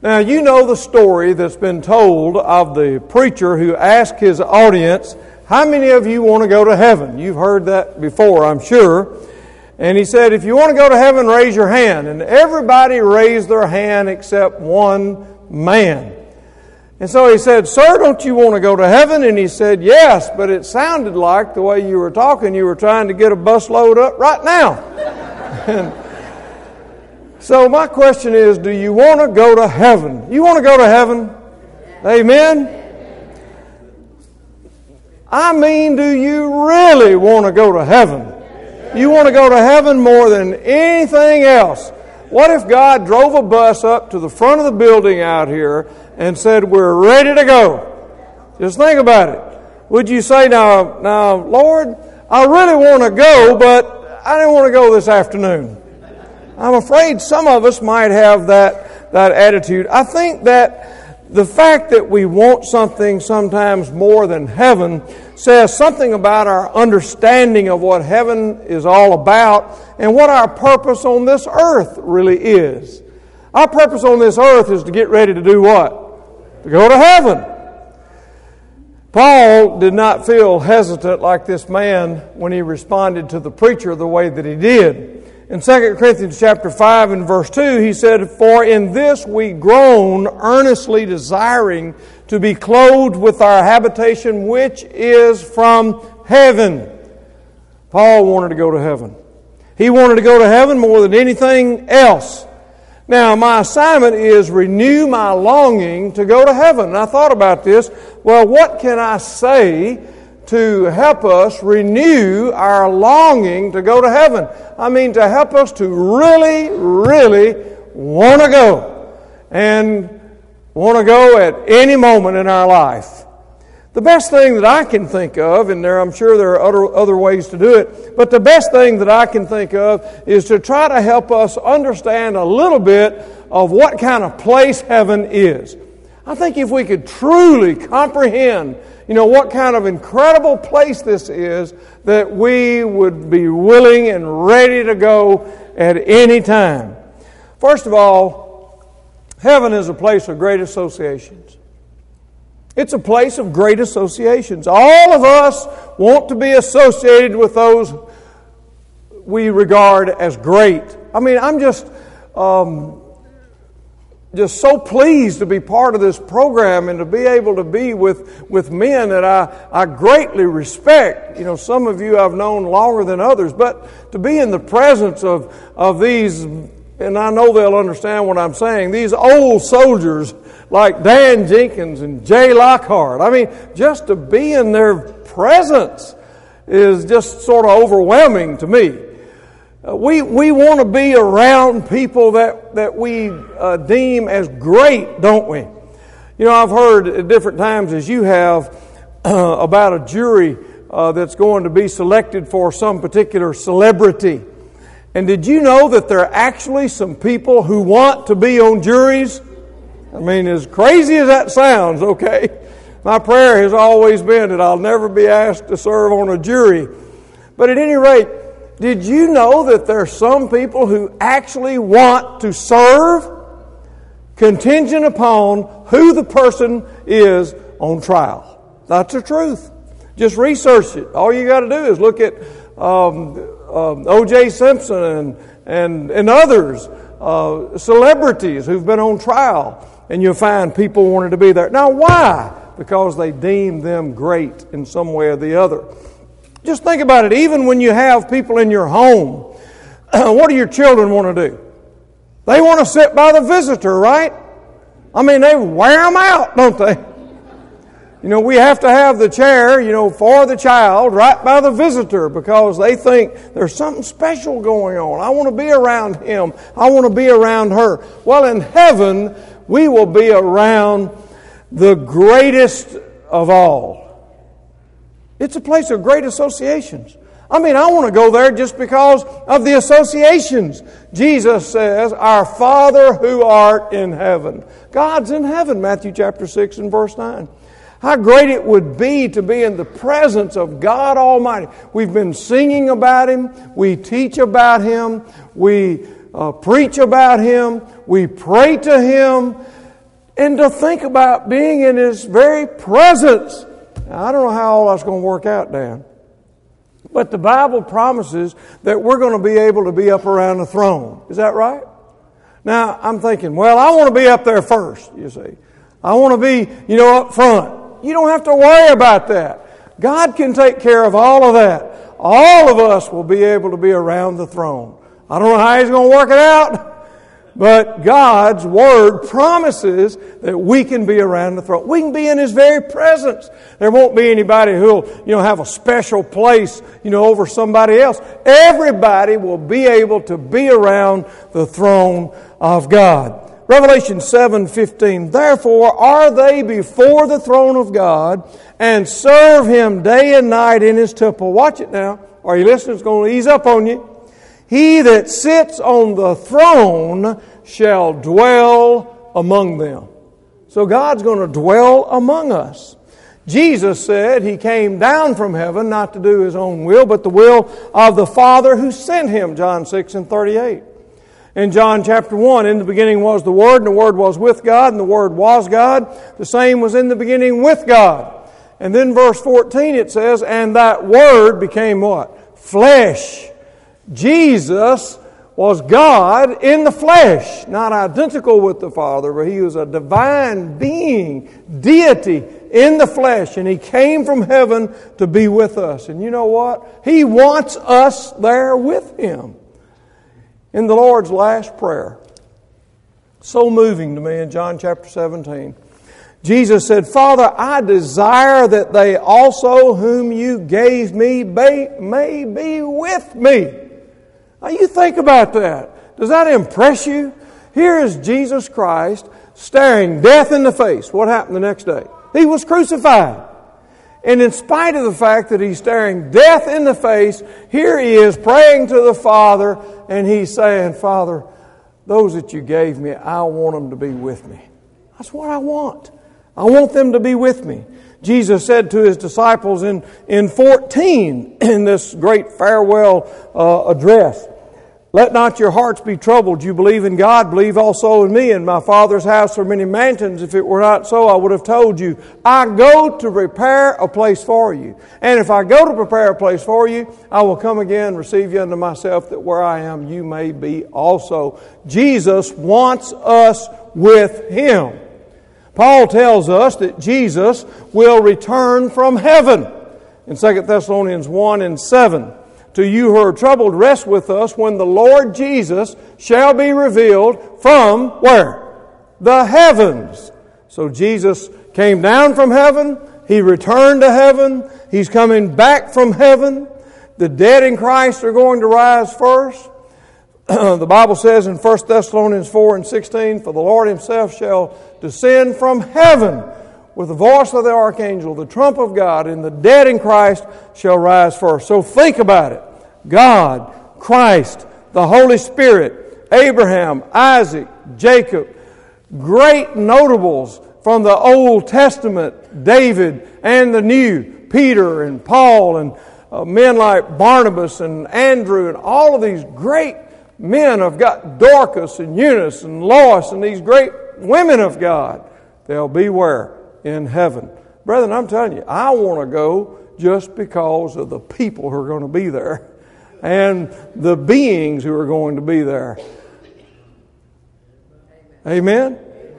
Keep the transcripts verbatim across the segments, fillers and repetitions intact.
Now, you know the story that's been told of the preacher who asked his audience, how many of you want to go to heaven? You've heard that before, I'm sure. And he said, if you want to go to heaven, raise your hand. And everybody raised their hand except one man. And so he said, sir, don't you want to go to heaven? And he said, yes, but it sounded like the way you were talking, you were trying to get a busload up right now. And so my question is, do you want to go to heaven? You want to go to heaven? Amen? I mean, do you really want to go to heaven? You want to go to heaven more than anything else. What if God drove a bus up to the front of the building out here and said, we're ready to go? Just think about it. Would you say, now, now, Lord, I really want to go, but I didn't want to go this afternoon. I'm afraid some of us might have that, that attitude. I think that the fact that we want something sometimes more than heaven says something about our understanding of what heaven is all about and what our purpose on this earth really is. Our purpose on this earth is to get ready to do what? To go to heaven. Paul did not feel hesitant like this man when he responded to the preacher the way that he did. In Second Corinthians chapter five and verse two, he said, for in this we groan, earnestly desiring to be clothed with our habitation, which is from heaven. Paul wanted to go to heaven. He wanted to go to heaven more than anything else. Now, my assignment is renew my longing to go to heaven. And I thought about this. Well, what can I say to help us renew our longing to go to heaven? I mean, to help us to really, really want to go. And want to go at any moment in our life. The best thing that I can think of, and there I'm sure there are other, other ways to do it, but the best thing that I can think of is to try to help us understand a little bit of what kind of place heaven is. I think if we could truly comprehend, you know, what kind of incredible place this is, that we would be willing and ready to go at any time. First of all, heaven is a place of great associations. It's a place of great associations. All of us want to be associated with those we regard as great. I mean, I'm just... Um, Just so pleased to be part of this program and to be able to be with, with men that I, I greatly respect. You know, some of you I've known longer than others, but to be in the presence of, of these, and I know they'll understand what I'm saying, these old soldiers like Dan Jenkins and Jay Lockhart. I mean, just to be in their presence is just sort of overwhelming to me. Uh, we we want to be around people that, that we uh, deem as great, don't we? You know, I've heard at different times, as you have, uh, about a jury uh, that's going to be selected for some particular celebrity. And did you know that there are actually some people who want to be on juries? I mean, as crazy as that sounds, okay? My prayer has always been that I'll never be asked to serve on a jury. But at any rate, did you know that there are some people who actually want to serve contingent upon who the person is on trial? That's the truth. Just research it. All you got to do is look at um, um, O J Simpson and, and, and others, uh, celebrities who've been on trial, and you'll find people wanted to be there. Now, why? Because they deem them great in some way or the other. Just think about it. Even when you have people in your home, what do your children want to do? They want to sit by the visitor, right? I mean, they wear them out, don't they? You know, we have to have the chair, you know, for the child right by the visitor because they think there's something special going on. I want to be around him. I want to be around her. Well, in heaven, we will be around the greatest of all. It's a place of great associations. I mean, I want to go there just because of the associations. Jesus says, our Father who art in heaven. God's in heaven, Matthew chapter six and verse nine. How great it would be to be in the presence of God Almighty. We've been singing about Him. We teach about Him. We uh, preach about Him. We pray to Him. and to think about being in His very presence. Now, I don't know how all that's going to work out, Dan. But the Bible promises that we're going to be able to be up around the throne. Is that right? Now, I'm thinking, well, I want to be up there first, you see. I want to be, you know, up front. You don't have to worry about that. God can take care of all of that. All of us will be able to be around the throne. I don't know how He's going to work it out, but God's Word promises that we can be around the throne. We can be in His very presence. There won't be anybody who'll, you know, have a special place, you know, over somebody else. Everybody will be able to be around the throne of God. Revelation seven fifteen. Therefore are they before the throne of God and serve Him day and night in His temple. Watch it now. Are you listening? It's going to ease up on you. He that sits on the throne shall dwell among them. So God's going to dwell among us. Jesus said He came down from heaven not to do His own will, but the will of the Father who sent Him, John six and thirty-eight. In John chapter one, in the beginning was the Word, and the Word was with God, and the Word was God. The same was in the beginning with God. And then verse fourteen it says, and that Word became what? Flesh. Jesus was God in the flesh, not identical with the Father, but He was a divine being, deity in the flesh, and He came from heaven to be with us. And you know what? He wants us there with Him. In the Lord's last prayer, so moving to me in John chapter seventeen, Jesus said, Father, I desire that they also whom You gave me may be with me. Now you think about that. Does that impress you? Here is Jesus Christ staring death in the face. What happened the next day? He was crucified. And in spite of the fact that He's staring death in the face, here He is praying to the Father, and He's saying, Father, those that You gave me, I want them to be with me. That's what I want. I want them to be with me. Jesus said to His disciples in, in fourteen, in this great farewell uh, address, let not your hearts be troubled. You believe in God, believe also in me. In my Father's house are many mansions. If it were not so, I would have told you. I go to prepare a place for you. And if I go to prepare a place for you, I will come again, receive you unto myself, that where I am, you may be also. Jesus wants us with Him. Paul tells us that Jesus will return from heaven. In Second Thessalonians one and seven. To you who are troubled, rest with us when the Lord Jesus shall be revealed from where? The heavens. So Jesus came down from heaven. He returned to heaven. He's coming back from heaven. The dead in Christ are going to rise first. The Bible says in First Thessalonians four and sixteen, for the Lord Himself shall descend from heaven with the voice of the archangel, the trump of God, and the dead in Christ shall rise first. So think about it. God, Christ, the Holy Spirit, Abraham, Isaac, Jacob, great notables from the Old Testament, David and the New, Peter and Paul, and uh, men like Barnabas and Andrew, and all of these great men have got Dorcas and Eunice and Lois and these great women of God. They'll be where? In heaven. Brethren, I'm telling you, I want to go just because of the people who are going to be there and the beings who are going to be there. Amen? Amen?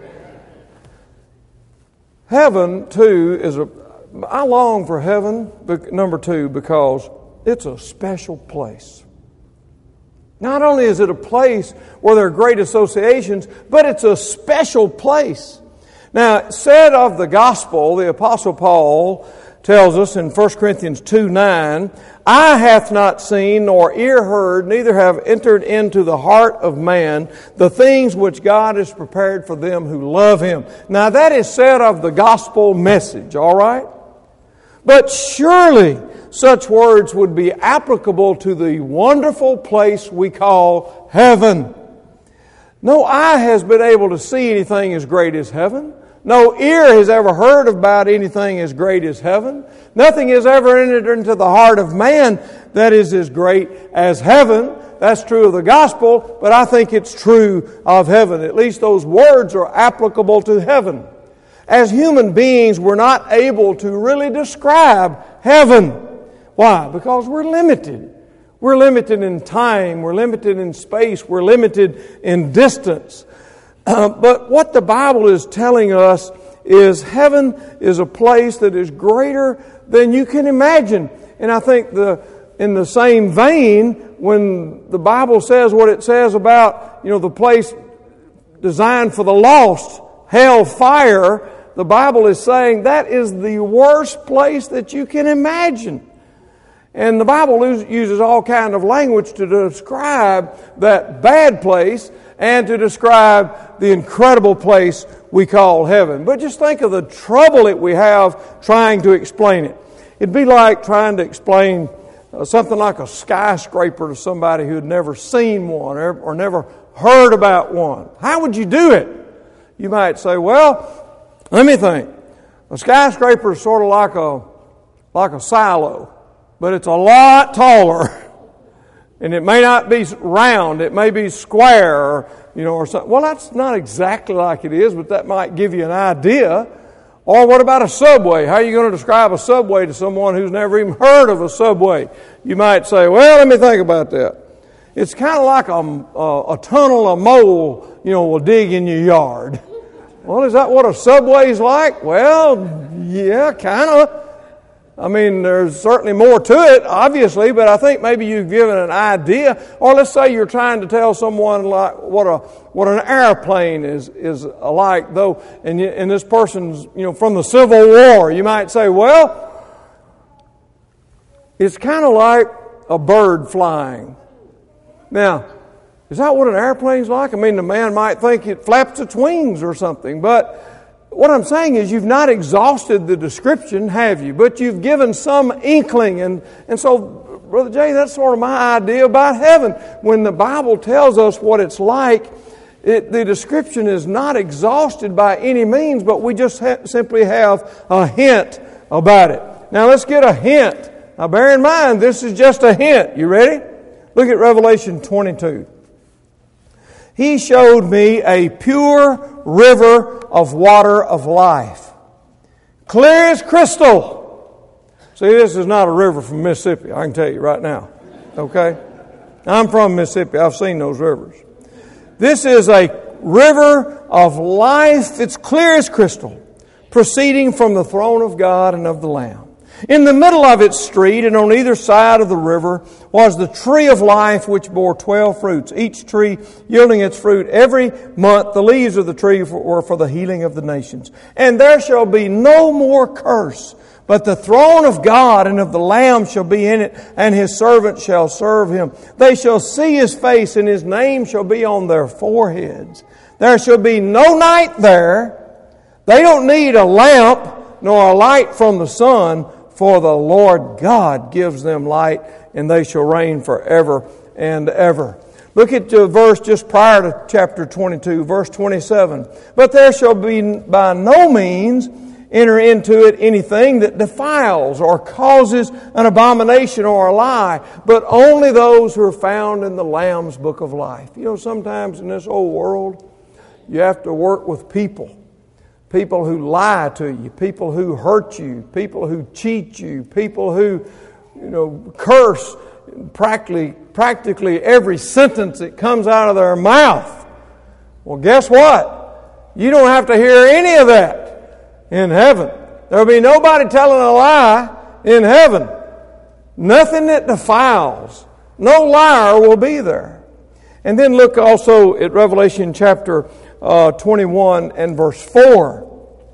Heaven, too, is a... I long for heaven, number two, because it's a special place. Not only is it a place where there are great associations, but it's a special place. Now, said of the gospel, the Apostle Paul tells us in First Corinthians two nine, eye hath not seen, nor ear heard, neither have entered into the heart of man the things which God has prepared for them who love Him. Now, that is said of the gospel message, all right? But surely such words would be applicable to the wonderful place we call heaven. No eye has been able to see anything as great as heaven. No ear has ever heard about anything as great as heaven. Nothing has ever entered into the heart of man that is as great as heaven. that's true of the gospel, but I think it's true of heaven. At least those words are applicable to heaven. As human beings, we're not able to really describe heaven. Why? Because we're limited. We're limited in time, we're limited in space, we're limited in distance. Uh, but what the Bible is telling us is heaven is a place that is greater than you can imagine. And I think the in the same vein, when the Bible says what it says about, you know, the place designed for the lost, hell, fire, the Bible is saying that is the worst place that you can imagine. And the Bible uses all kind of language to describe that bad place and to describe the incredible place we call heaven. But just think of the trouble that we have trying to explain it. It'd be like trying to explain uh, something like a skyscraper to somebody who had never seen one or, or never heard about one. How would you do it? You might say, well, let me think. A skyscraper is sort of like a like a silo, but it's a lot taller. And it may not be round, it may be square, or, you know, or something. Well, that's not exactly like it is, but that might give you an idea. Or what about a subway? How are you going to describe a subway to someone who's never even heard of a subway? You might say, well, let me think about that. It's kind of like a, a, a tunnel a mole, you know, will dig in your yard. Well, is that what a subway's like? Well, yeah, kind of. I mean, there's certainly more to it, obviously, but I think maybe you've given an idea. Or let's say you're trying to tell someone like what a what an airplane is is like, though, and you, and this person's, you know, from the Civil War. You might say, well, it's kind of like a bird flying. Now, is that what an airplane's like? I mean, the man might think it flaps its wings or something, but what I'm saying is you've not exhausted the description, have you? But you've given some inkling. And, and so, Brother Jay, that's sort of my idea about heaven. When the Bible tells us what it's like, it, the description is not exhausted by any means, but we just ha- simply have a hint about it. Now, let's get a hint. Now, bear in mind, this is just a hint. You ready? Look at Revelation twenty-two. He showed me a pure river of water of life, clear as crystal. See, this is not a river from Mississippi, I can tell you right now. Okay? I'm from Mississippi. I've seen those rivers. This is a river of life. It's clear as crystal, proceeding from the throne of God and of the Lamb. In the middle of its street and on either side of the river was the tree of life, which bore twelve fruits, each tree yielding its fruit every month. The leaves of the tree were for the healing of the nations. And there shall be no more curse, but the throne of God and of the Lamb shall be in it, and His servants shall serve Him. They shall see His face, and His name shall be on their foreheads. There shall be no night there. They don't need a lamp nor a light from the sun, for the Lord God gives them light, and they shall reign forever and ever. Look at the verse just prior to chapter twenty-two, verse twenty-seven. But there shall be by no means enter into it anything that defiles or causes an abomination or a lie, but only those who are found in the Lamb's book of life. You know, sometimes in this old world, you have to work with people. People who lie to you, people who hurt you, people who cheat you, people who, you know, curse practically, practically every sentence that comes out of their mouth. Well, guess what? You don't have to hear any of that in heaven. There'll be nobody telling a lie in heaven. Nothing that defiles. No liar will be there. And then look also at Revelation chapter Uh, twenty-one and verse four.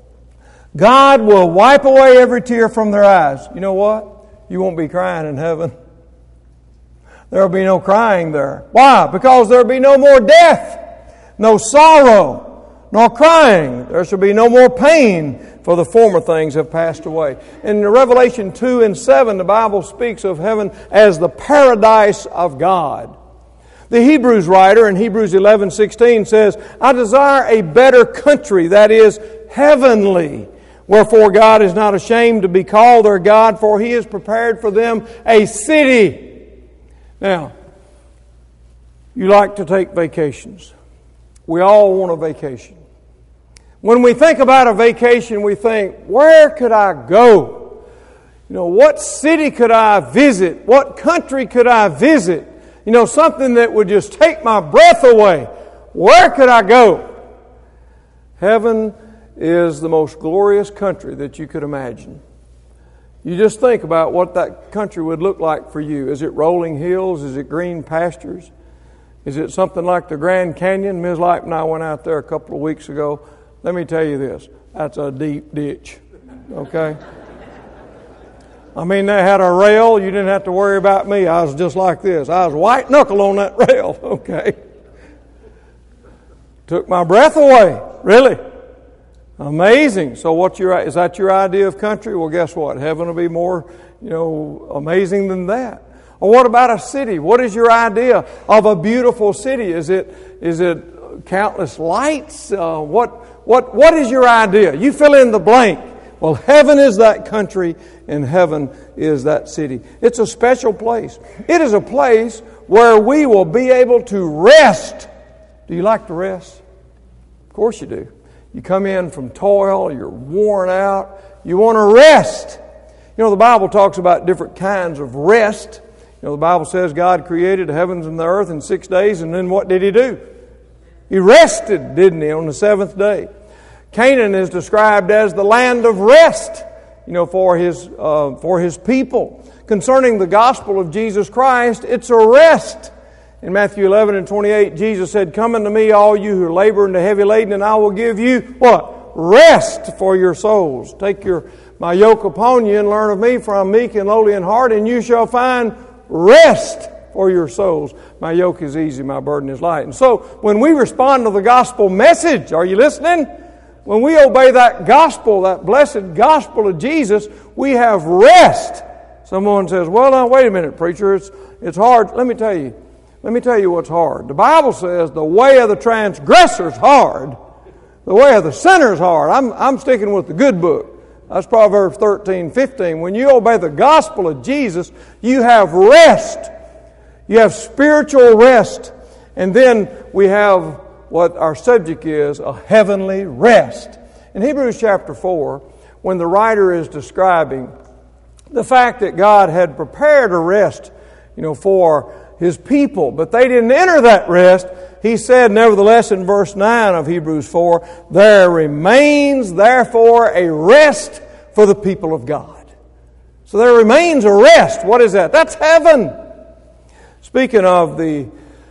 God will wipe away every tear from their eyes. You know what? You won't be crying in heaven. There will be no crying there. Why? Because there will be no more death, no sorrow, nor crying. There shall be no more pain, for the former things have passed away. In Revelation two and seven, the Bible speaks of heaven as the paradise of God. The Hebrews writer in Hebrews eleven sixteen says, I desire a better country, that is, heavenly. Wherefore God is not ashamed to be called their God, for He has prepared for them a city. Now, You like to take vacations. We all want a vacation. When we think about a vacation, we think, where could I go? You know, what city could I visit? What country could I visit? You know, something that would just take my breath away. Where could I go? Heaven is the most glorious country that you could imagine. You just think about what that country would look like for you. Is it rolling hills? Is it green pastures? Is it something like the Grand Canyon? Miz Light and I went out there a couple of weeks ago. Let me tell you this. That's a deep ditch. Okay? I mean, they had a rail. You didn't have to worry about me. I was just like this. I was white knuckle on that rail. Okay? Took my breath away. Really? Amazing. So what's your, is that your idea of country? Well, guess what? Heaven will be more, you know, amazing than that. Or what about a city? What is your idea of a beautiful city? Is it, is it countless lights? Uh, what, what, what is your idea? You fill in the blank. Well, heaven is that country and heaven is that city. It's a special place. It is a place where we will be able to rest. Do you like to rest? Of course you do. You come in from toil, you're worn out, you want to rest. You know, the Bible talks about different kinds of rest. You know, the Bible says God created the heavens and the earth in six days, and then what did He do? He rested, didn't He, on the seventh day. Canaan is described as the land of rest, you know, for His, uh, for His people. Concerning the gospel of Jesus Christ, it's a rest. In Matthew eleven and twenty-eight, Jesus said, "Come unto me, all you who labor and are heavy laden, and I will give you," what? "Rest for your souls. Take your my yoke upon you and learn of me, for I am meek and lowly in heart, and you shall find rest for your souls. My yoke is easy, my burden is light." And so, when we respond to the gospel message, are you listening? When we obey that gospel, that blessed gospel of Jesus, we have rest. Someone says, "Well, now, wait a minute, preacher, it's, it's hard." Let me tell you. Let me tell you what's hard. The Bible says the way of the transgressor's hard. The way of the sinner's hard. I'm, I'm sticking with the good book. That's Proverbs thirteen, fifteen. When you obey the gospel of Jesus, you have rest. You have spiritual rest. And then we have what our subject is, a heavenly rest. In Hebrews chapter four, when the writer is describing the fact that God had prepared a rest, you know, for His people, but they didn't enter that rest, he said, nevertheless, in verse nine of Hebrews four, "There remains therefore a rest for the people of God." So there remains a rest. What is that? That's heaven. Speaking of the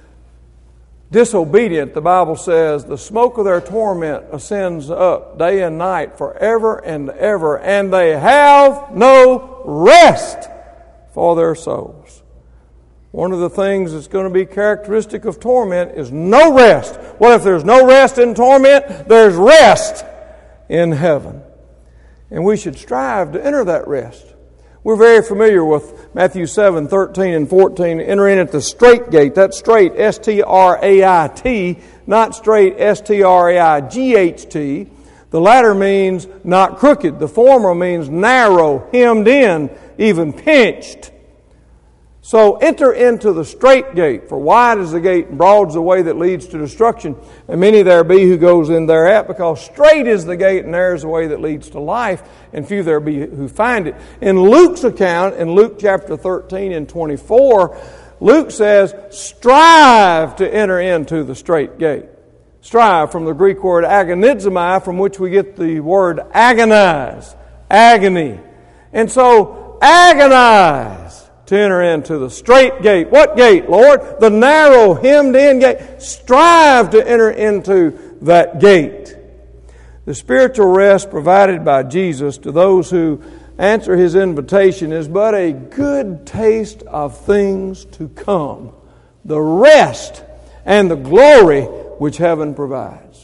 disobedient, the Bible says, "The smoke of their torment ascends up day and night forever and ever, and they have no rest for their souls." One of the things that's going to be characteristic of torment is no rest. Well, if there's no rest in torment, there's rest in heaven. And we should strive to enter that rest. We're very familiar with Matthew seven, thirteen and fourteen, enter in at the straight gate. That's straight, S T R A I T, not straight, S T R A I G H T. The latter means not crooked. The former means narrow, hemmed in, even pinched. So enter into the straight gate, for wide is the gate and broad is the way that leads to destruction, and many there be who goes in thereat, because straight is the gate and narrow is the way that leads to life, and few there be who find it. In Luke's account, in Luke chapter thirteen and twenty-four, Luke says, "Strive to enter into the straight gate." Strive, from the Greek word agonizomai, from which we get the word agonize, agony. And so, agonize to enter into the straight gate. What gate, Lord? The narrow, hemmed-in gate. Strive to enter into that gate. The spiritual rest provided by Jesus to those who answer His invitation is but a good taste of things to come. The rest and the glory which heaven provides.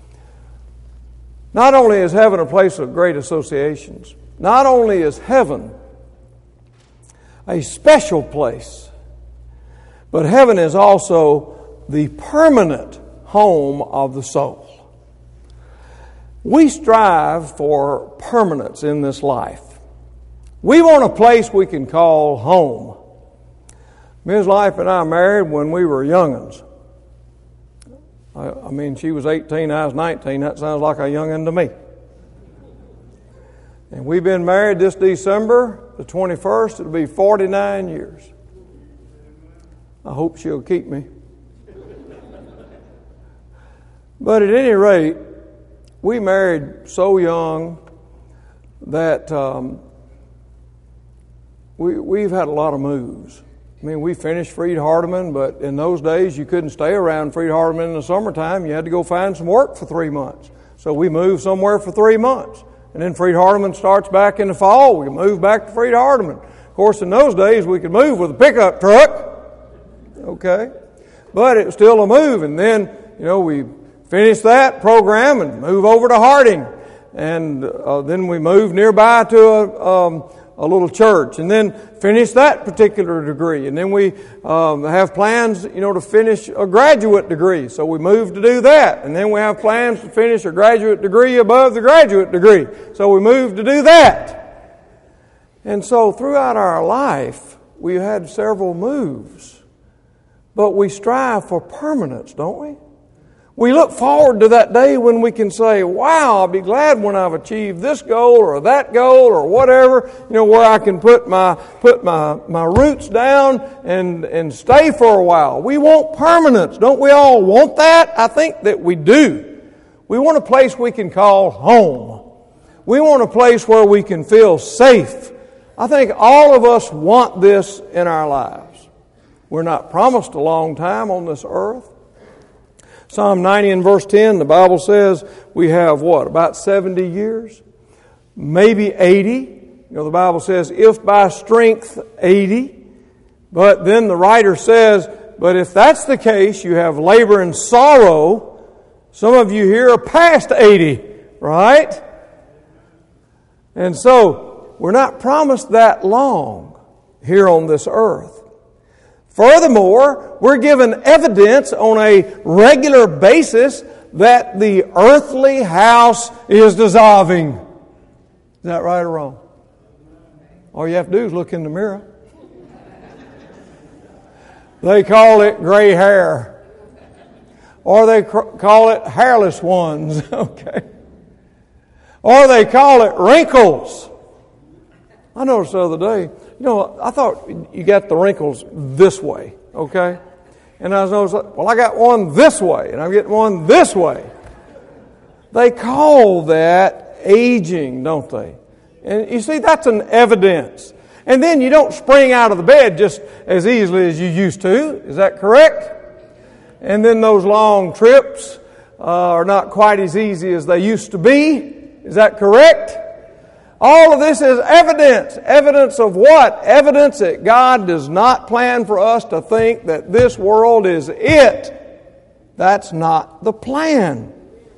Not only is heaven a place of great associations, not only is heaven a special place, but heaven is also the permanent home of the soul. We strive for permanence in this life. We want a place we can call home. Miz Life and I married when we were young'uns. I, I mean, she was eighteen, I was nineteen. That sounds like a young'un to me. And we've been married this December, the twenty-first. It'll be forty-nine years. I hope she'll keep me. But at any rate, we married so young that um, we, we've had a lot of moves. I mean, we finished Freed Hardeman, but in those days you couldn't stay around Freed Hardeman in the summertime. You had to go find some work for three months. So we moved somewhere for three months. And then Freed Hardeman starts back in the fall. We move back to Freed Hardeman. Of course, in those days we could move with a pickup truck. Okay. But it was still a move. And then, you know, we finished that program and move over to Harding. And uh, then we moved nearby to a, um, a little church. And then finish that particular degree. And then we um, have plans, you know, to finish a graduate degree. So we moved to do that. And then we have plans to finish a graduate degree above the graduate degree. So we moved to do that. And so throughout our life, we've had several moves. But we strive for permanence, don't we? We look forward to that day when we can say, wow, I'll be glad when I've achieved this goal or that goal or whatever, you know, where I can put my put my, my roots down and, and stay for a while. We want permanence. Don't we all want that? I think that we do. We want a place we can call home. We want a place where we can feel safe. I think all of us want this in our lives. We're not promised a long time on this earth. Psalm ninety and verse ten, the Bible says we have what, about seventy years? Maybe eighty. You know, the Bible says, if by strength, eighty. But then the writer says, but if that's the case, you have labor and sorrow. Some of you here are past eighty, right? And so, we're not promised that long here on this earth. Furthermore, we're given evidence on a regular basis that the earthly house is dissolving. Is that right or wrong? All you have to do is look in the mirror. They call it gray hair. Or they call it hairless ones. Okay. Or they call it wrinkles. I noticed the other day, you know, I thought you got the wrinkles this way, okay? And I was noticing, well, I got one this way, and I'm getting one this way. They call that aging, don't they? And you see, that's an evidence. And then you don't spring out of the bed just as easily as you used to. Is that correct? And then those long trips uh, are not quite as easy as they used to be. Is that correct? All of this is evidence. Evidence of what? Evidence that God does not plan for us to think that this world is it. That's not the plan.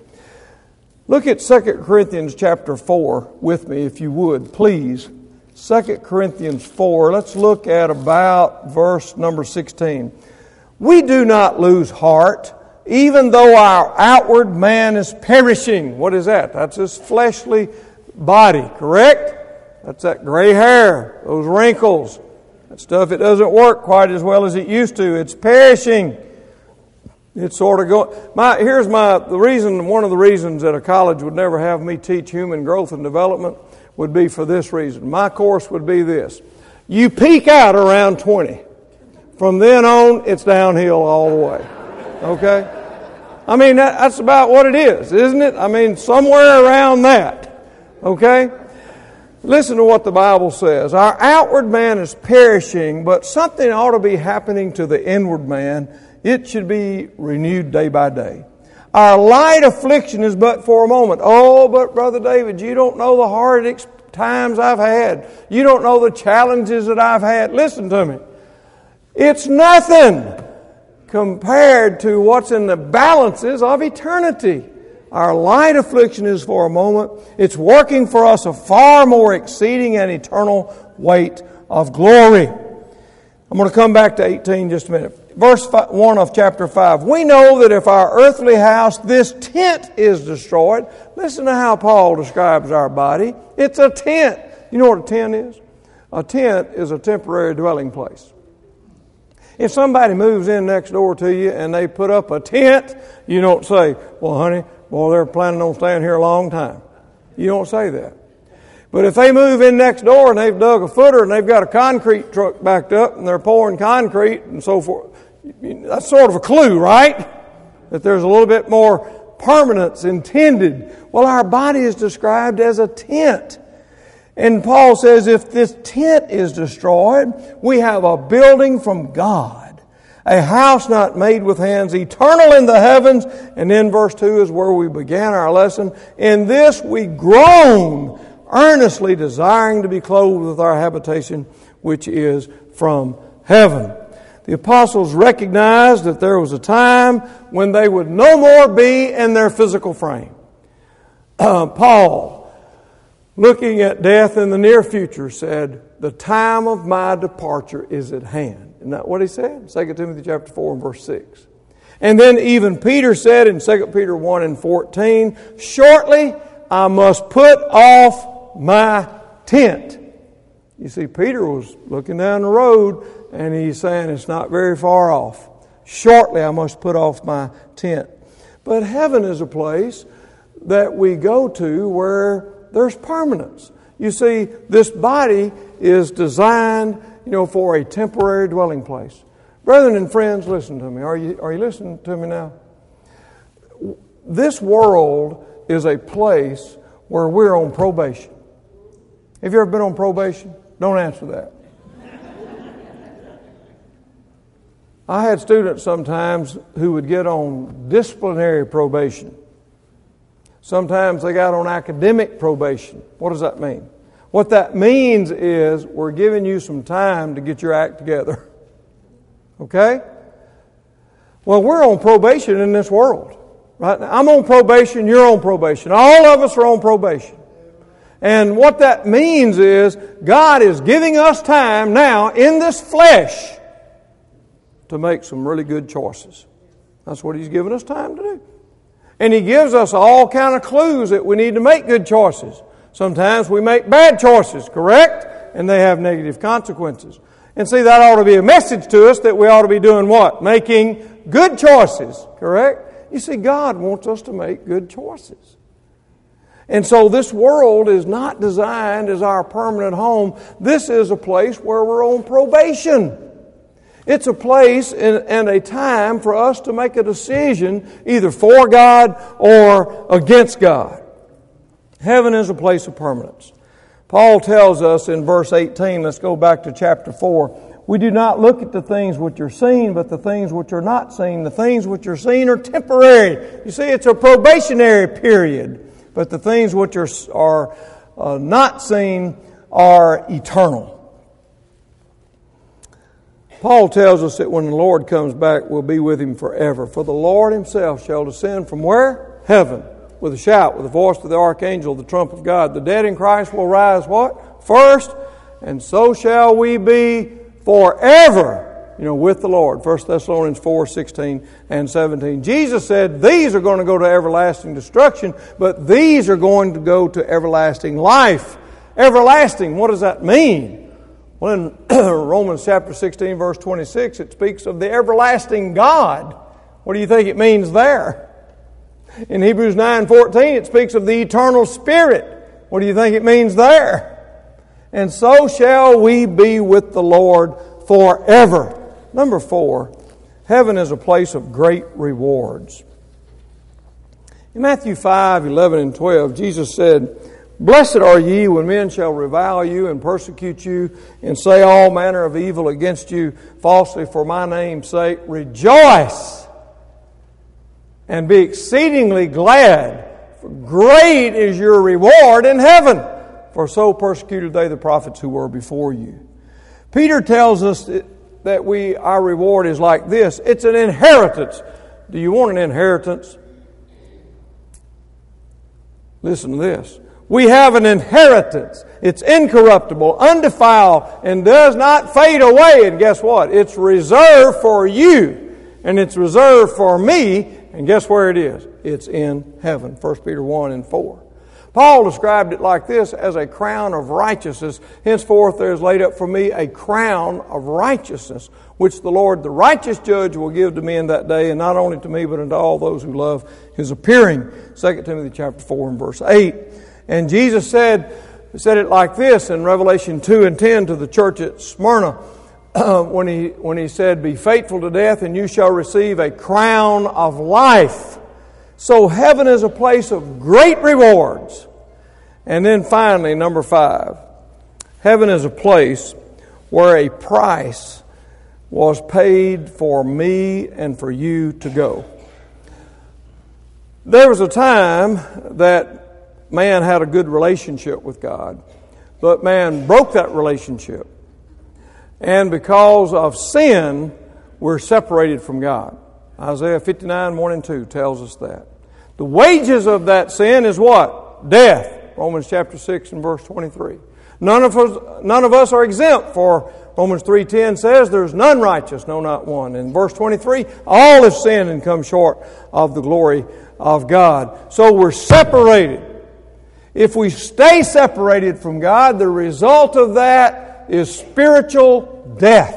Look at Second Corinthians chapter four with me, if you would, please. Second Corinthians four. Let's look at about verse number sixteen. We do not lose heart, even though our outward man is perishing. What is that? That's his fleshly body, correct? That's that gray hair, those wrinkles, that stuff that doesn't work quite as well as it used to. It's perishing. It's sort of going. My here's my the reason. One of the reasons that a college would never have me teach human growth and development would be for this reason. My course would be this: you peak out around twenty. From then on, it's downhill all the way. Okay. I mean that, that's about what it is, isn't it? I mean somewhere around that. Okay? Listen to what the Bible says. Our outward man is perishing, but something ought to be happening to the inward man. It should be renewed day by day. Our light affliction is but for a moment. Oh, but Brother David, you don't know the hard ex- times I've had. You don't know the challenges that I've had. Listen to me. It's nothing compared to what's in the balances of eternity. Our light affliction is for a moment. It's working for us a far more exceeding and eternal weight of glory. I'm going to come back to eighteen just a minute. Verse one of chapter five. We know that if our earthly house, this tent, is destroyed. Listen to how Paul describes our body. It's a tent. You know what a tent is? A tent is a temporary dwelling place. If somebody moves in next door to you and they put up a tent, you don't say, well, honey, boy, they're planning on staying here a long time. You don't say that. But if they move in next door and they've dug a footer and they've got a concrete truck backed up and they're pouring concrete and so forth, that's sort of a clue, right? That there's a little bit more permanence intended. Well, our body is described as a tent. And Paul says if this tent is destroyed, we have a building from God, a house not made with hands, eternal in the heavens. And then verse two is where we began our lesson. In this we groan, earnestly desiring to be clothed with our habitation, which is from heaven. The apostles recognized that there was a time when they would no more be in their physical frame. Uh, Paul, looking at death in the near future, said, the time of my departure is at hand. Isn't that what he said? Second Timothy chapter four and verse six. And then even Peter said in Second Peter one and fourteen, shortly I must put off my tent. You see, Peter was looking down the road and he's saying it's not very far off. Shortly I must put off my tent. But heaven is a place that we go to where there's permanence. You see, this body is designed, you know, for a temporary dwelling place. Brethren and friends, listen to me. Are you, are you listening to me now? This world is a place where we're on probation. Have you ever been on probation? Don't answer that. I had students sometimes who would get on disciplinary probation. Sometimes they got on academic probation. What does that mean? What that means is we're giving you some time to get your act together. Okay? Well, we're on probation in this world. Right now, I'm on probation, you're on probation. All of us are on probation. And what that means is God is giving us time now in this flesh to make some really good choices. That's what He's given us time to do. And He gives us all kind of clues that we need to make good choices. Sometimes we make bad choices, correct? And they have negative consequences. And see, that ought to be a message to us that we ought to be doing what? Making good choices, correct? You see, God wants us to make good choices. And so this world is not designed as our permanent home. This is a place where we're on probation. It's a place and a time for us to make a decision either for God or against God. Heaven is a place of permanence. Paul tells us in verse eighteen, let's go back to chapter four, we do not look at the things which are seen, but the things which are not seen. The things which are seen are temporary. You see, it's a probationary period. But the things which are, are uh, not seen are eternal. Paul tells us that when the Lord comes back, we'll be with Him forever. For the Lord Himself shall descend from where? Heaven. With a shout, with the voice of the archangel, the trump of God. The dead in Christ will rise what? First. And so shall we be forever, you know, with the Lord. First Thessalonians four, sixteen and seventeen. Jesus said these are going to go to everlasting destruction, but these are going to go to everlasting life. Everlasting, what does that mean? Well, in Romans chapter sixteen, verse twenty-six, it speaks of the everlasting God. What do you think it means there? In Hebrews nine, fourteen, it speaks of the eternal Spirit. What do you think it means there? And so shall we be with the Lord forever. Number four, heaven is a place of great rewards. In Matthew five, eleven and twelve, Jesus said, blessed are ye when men shall revile you and persecute you and say all manner of evil against you falsely for my name's sake. Rejoice and be exceedingly glad, for great is your reward in heaven. For so persecuted they the prophets who were before you. Peter tells us that we our reward is like this. It's an inheritance. Do you want an inheritance? Listen to this. We have an inheritance. It's incorruptible, undefiled, and does not fade away. And guess what? It's reserved for you. And it's reserved for me. And guess where it is? It's in heaven. First Peter one and four. Paul described it like this, as a crown of righteousness. Henceforth there is laid up for me a crown of righteousness, which the Lord, the righteous judge, will give to me in that day, and not only to me, but unto all those who love his appearing. Second Timothy chapter four and verse eight. And Jesus said, said it like this in Revelation two and ten to the church at Smyrna, when he, when he said, be faithful to death, and you shall receive a crown of life. So heaven is a place of great rewards. And then finally, number five, heaven is a place where a price was paid for me and for you to go. There was a time that man had a good relationship with God, but man broke that relationship. And because of sin, we're separated from God. Isaiah fifty-nine, one and two tells us that. The wages of that sin is what? Death. Romans chapter six and verse twenty-three. None of us, none of us are exempt, for Romans three ten says there's none righteous, no, not one. In verse twenty-three, all have sinned and come short of the glory of God. So we're separated. If we stay separated from God, the result of that is spiritual death.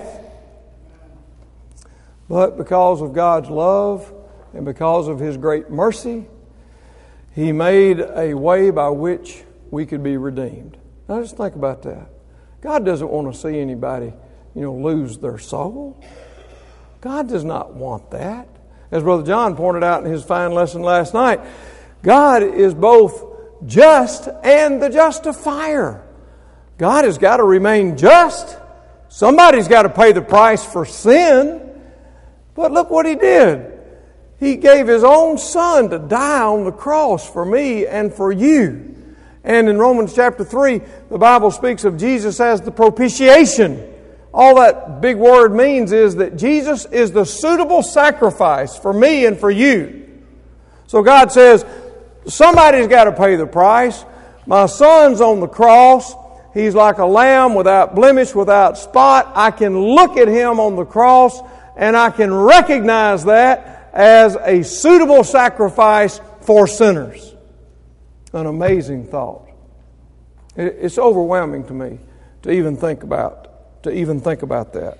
But because of God's love and because of His great mercy, He made a way by which we could be redeemed. Now just think about that. God doesn't want to see anybody, you know, lose their soul. God does not want that. As Brother John pointed out in his fine lesson last night, God is both just and the justifier. God has got to remain just. Somebody's got to pay the price for sin. But look what He did. He gave His own Son to die on the cross for me and for you. And in Romans chapter three, the Bible speaks of Jesus as the propitiation. All that big word means is that Jesus is the suitable sacrifice for me and for you. So God says, somebody's got to pay the price. My Son's on the cross. He's like a lamb without blemish, without spot. I can look at Him on the cross and I can recognize that as a suitable sacrifice for sinners. An amazing thought. It's overwhelming to me to even think about, to even think about that.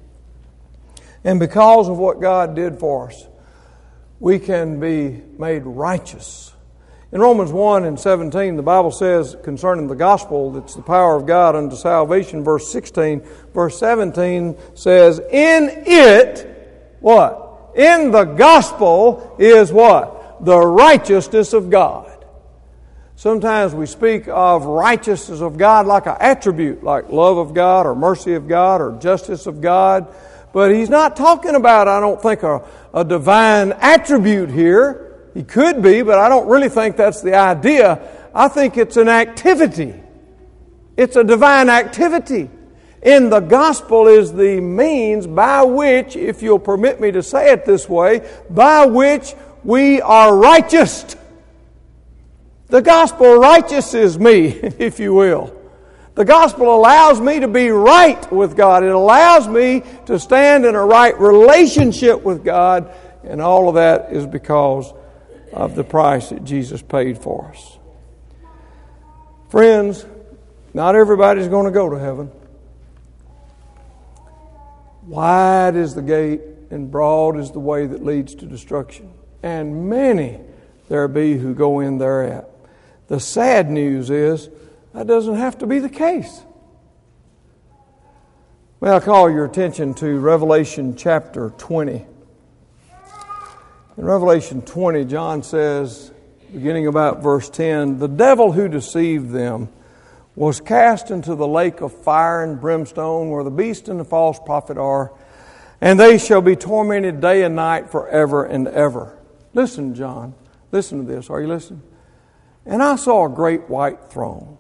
And because of what God did for us, we can be made righteous. In Romans one and seventeen, the Bible says concerning the gospel, that's the power of God unto salvation, verse sixteen. Verse seventeen says, in it, what? In the gospel is what? The righteousness of God. Sometimes we speak of righteousness of God like an attribute, like love of God or mercy of God or justice of God. But he's not talking about, I don't think, a, a divine attribute here. He could be, but I don't really think that's the idea. I think it's an activity. It's a divine activity. In the gospel is the means by which, if you'll permit me to say it this way, by which we are righteous. The gospel righteouses me, if you will. The gospel allows me to be right with God. It allows me to stand in a right relationship with God. And all of that is because of the price that Jesus paid for us. Friends, not everybody's going to go to heaven. Wide is the gate and broad is the way that leads to destruction. And many there be who go in thereat. The sad news is that doesn't have to be the case. May I call your attention to Revelation chapter twenty. In Revelation twenty, John says, beginning about verse ten, the devil who deceived them was cast into the lake of fire and brimstone where the beast and the false prophet are, and they shall be tormented day and night forever and ever. Listen, John. Listen to this. Are you listening? And I saw a great white throne,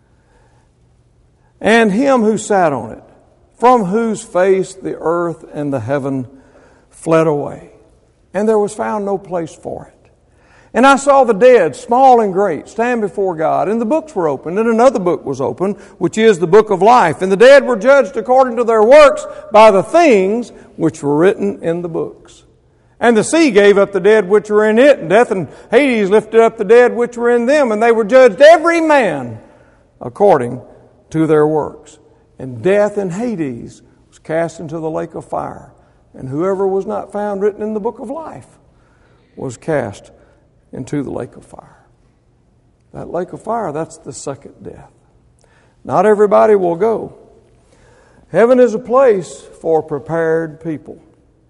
and him who sat on it, from whose face the earth and the heaven fled away, and there was found no place for it. And I saw the dead, small and great, stand before God, and the books were opened, and another book was opened, which is the book of life. And the dead were judged according to their works by the things which were written in the books. And the sea gave up the dead which were in it, and death and Hades lifted up the dead which were in them, and they were judged every man according to their works. And death and Hades was cast into the lake of fire. And whoever was not found written in the book of life was cast into the lake of fire. That lake of fire, that's the second death. Not everybody will go. Heaven is a place for prepared people.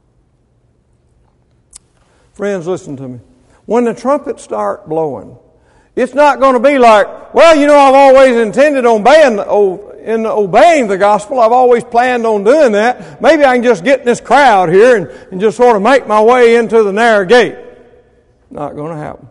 Friends, listen to me. When the trumpets start blowing, it's not going to be like, well, you know, I've always intended on obeying, in obeying the gospel. I've always planned on doing that. Maybe I can just get in this crowd here and, and just sort of make my way into the narrow gate. Not going to happen.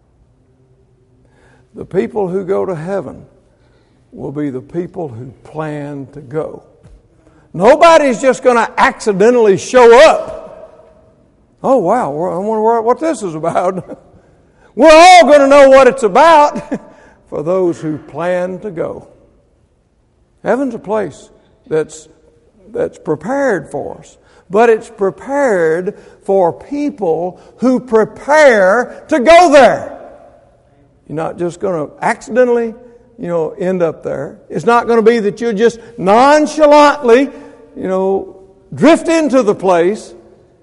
The people who go to heaven will be the people who plan to go. Nobody's just going to accidentally show up. Oh, wow, I wonder what this is about. We're all going to know what it's about for those who plan to go. Heaven's a place that's, that's prepared for us. But it's prepared for people who prepare to go there. You're not just going to accidentally, you know, end up there. It's not going to be that you'll just nonchalantly, you know, drift into the place.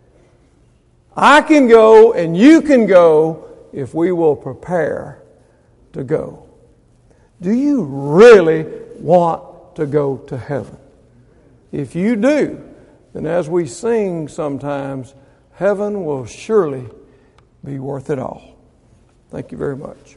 I can go and you can go if we will prepare to go. Do you really want to go to heaven? If you do, then as we sing sometimes, heaven will surely be worth it all. Thank you very much.